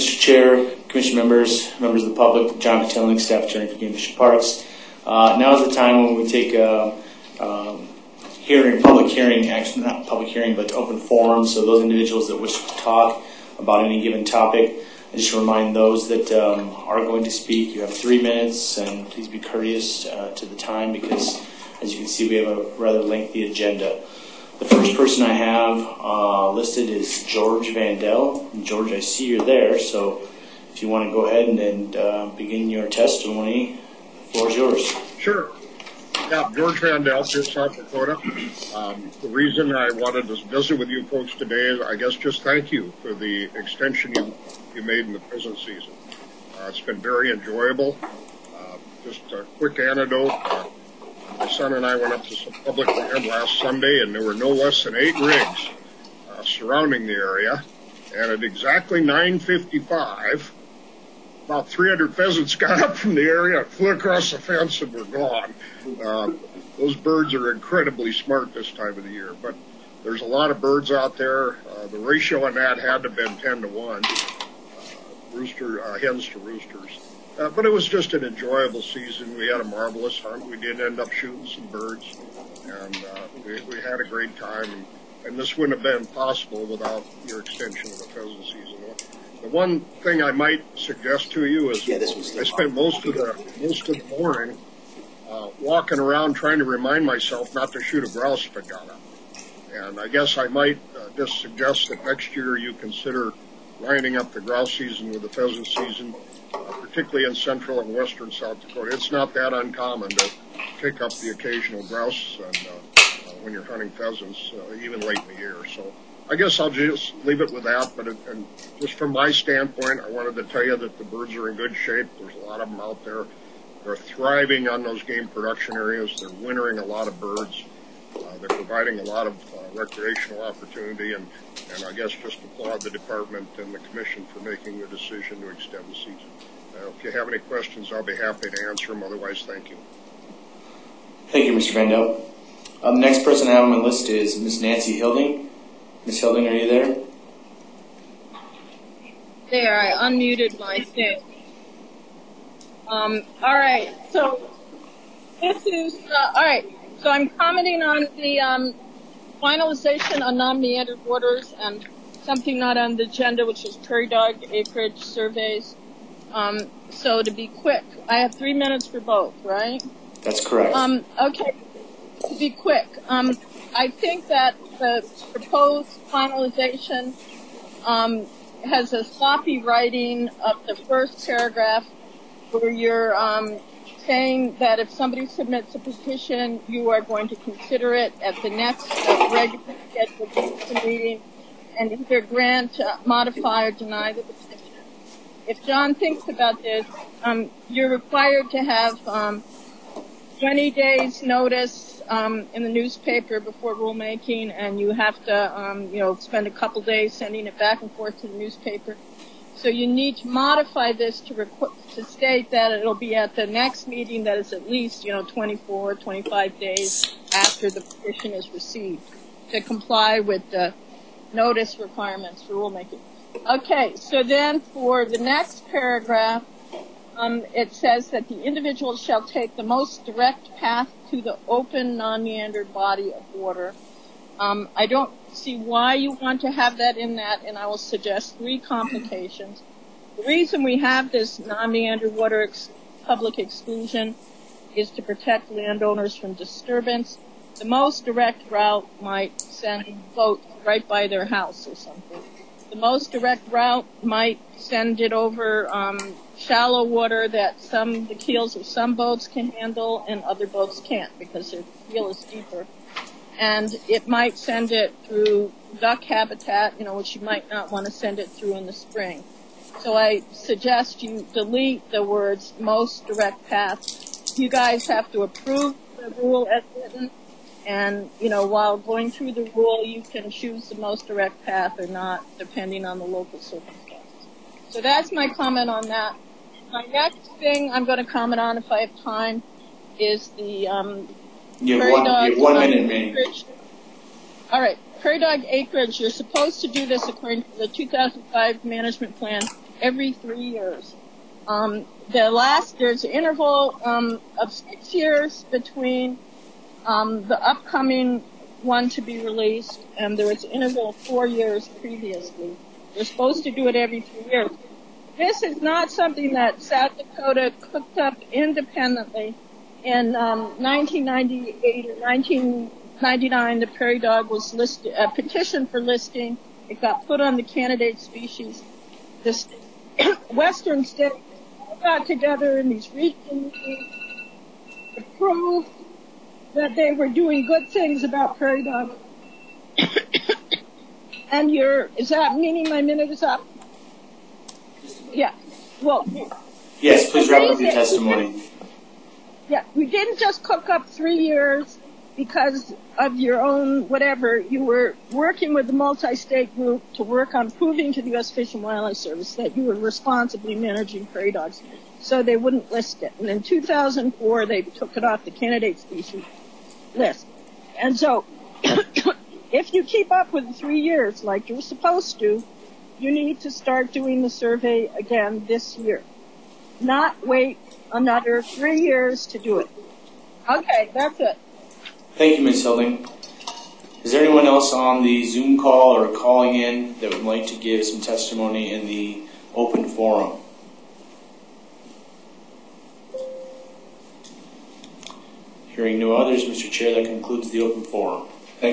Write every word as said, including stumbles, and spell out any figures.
Mister Chair, Commission members, members of the public, John Petelnik, Staff Attorney for Game Fish and Parks. Uh, now is the time when we take a um, hearing, public hearing, actually not public hearing, but open forum. So those individuals that wish to talk about any given topic, I just remind those that um, are going to speak, you have three minutes, and please be courteous uh, to the time because, as you can see, we have a rather lengthy agenda. The first person I have uh, listed is George Vandell. And George, I see you're there, so if you want to go ahead and, and uh, begin your testimony, the floor is yours. Sure. Yeah, George Vandell, here, South Dakota. Um, the reason I wanted to visit with you folks today is, I guess, just thank you for the extension you, you made in the prison season. Uh, it's been very enjoyable. Uh, just a quick anecdote. Uh, My son and I went up to some public land last Sunday, and there were no less than eight rigs uh, surrounding the area. And at exactly nine fifty-five, about three hundred pheasants got up from the area, flew across the fence, and were gone. Uh, those birds are incredibly smart this time of the year. But there's a lot of birds out there. Uh, the ratio on that had to have been ten to one, uh, rooster, uh, hens to roosters. Uh, but it was just an enjoyable season. We had a marvelous hunt. We did end up shooting some birds, and uh, we, we had a great time. And, and this wouldn't have been possible without your extension of the pheasant season. The one thing I might suggest to you is yeah, this was I spent most of the most of the morning uh, walking around trying to remind myself not to shoot a grouse if it got up. And I guess I might uh, just suggest that next year you consider lining up the grouse season with the pheasant season. Uh, particularly in central and western South Dakota. It's not that uncommon to pick up the occasional grouse and, uh, uh, when you're hunting pheasants, uh, even late in the year. So I guess I'll just leave it with that. But it, and just from my standpoint, I wanted to tell you that the birds are in good shape. There's a lot of them out there. They're thriving on those game production areas. They're wintering a lot of birds. Uh, they're providing a lot of uh, recreational opportunity, and, and I guess just applaud the department and the commission for making the decision to extend the season. Uh, if you have any questions, I'll be happy to answer them. Otherwise, thank you. Thank you, Mister Vandell. Um, the next person I have on my list is Miss Nancy Hilding. Miss Hilding, are you there? There, I unmuted my thing. Um, all right, so this is, uh, all right. So I'm commenting on the um, finalization on non-meandered waters and something not on the agenda, which is prairie dog acreage surveys. Um, so to be quick, I have three minutes for both, right? That's correct. Um, okay, to be quick, um, I think that the proposed finalization um, has a sloppy writing of the first paragraph where you're um, saying that if somebody submits a petition, you are going to consider it at the next uh, regular scheduled meeting and either grant, uh, modify, or deny the petition. If John thinks about this, um, you're required to have um, twenty days notice um, in the newspaper before rulemaking, and you have to, um, you know, spend a couple days sending it back and forth to the newspaper. So you need to modify this to requ- to state that it'll be at the next meeting that is at least, you know, twenty-four, twenty-five days after the petition is received to comply with the notice requirements for rulemaking. Okay, so then for the next paragraph, um, it says that the individual shall take the most direct path to the open, non-meandered body of water. Um, I don't see why you want to have that in that, and I will suggest three complications. The reason we have this non-meandered water ex- public exclusion is to protect landowners from disturbance. The most direct route might send boats right by their house or something. The most direct route might send it over um, shallow water that some the keels of some boats can handle and other boats can't because their keel is deeper. And it might send it through duck habitat, you know, which you might not want to send it through in the spring. So I suggest you delete the words most direct path. You guys have to approve the rule as written. And, you know, while going through the rule, you can choose the most direct path or not, depending on the local circumstances. So that's my comment on that. My next thing I'm going to comment on, if I have time, is the um, you have prairie one, dog you have one minute, man. All right, prairie dog acreage. You're supposed to do this according to the two thousand five management plan every three years. Um, the last, there's an interval um, of six years between um, the upcoming one to be released, and there was an interval of four years previously. They're supposed to do it every three years. This is not something that South Dakota cooked up independently. In um, nineteen ninety-eight or nineteen ninety-nine, the prairie dog was listed, a petition for listing. It got put on the candidate species. The western states got together in these region meetings to prove that they were doing good things about prairie dog. And you're, is that meaning my minute is up? Yeah. Well, Yes, please wrap up your testimony. yeah, we didn't just cook up three years because of your own whatever. You were working with the multi-state group to work on proving to the U S Fish and Wildlife Service that you were responsibly managing prairie dogs, so they wouldn't list it. And in two thousand four, they took it off the candidate species list. And so, if you keep up with the three years like you're supposed to, you need to start doing the survey again this year. Not wait another three years to do it. Okay, that's it. Thank you, Miz Hilding. Is there anyone else on the Zoom call or calling in that would like to give some testimony in the open forum? Hearing no others, Mister Chair, that concludes the open forum.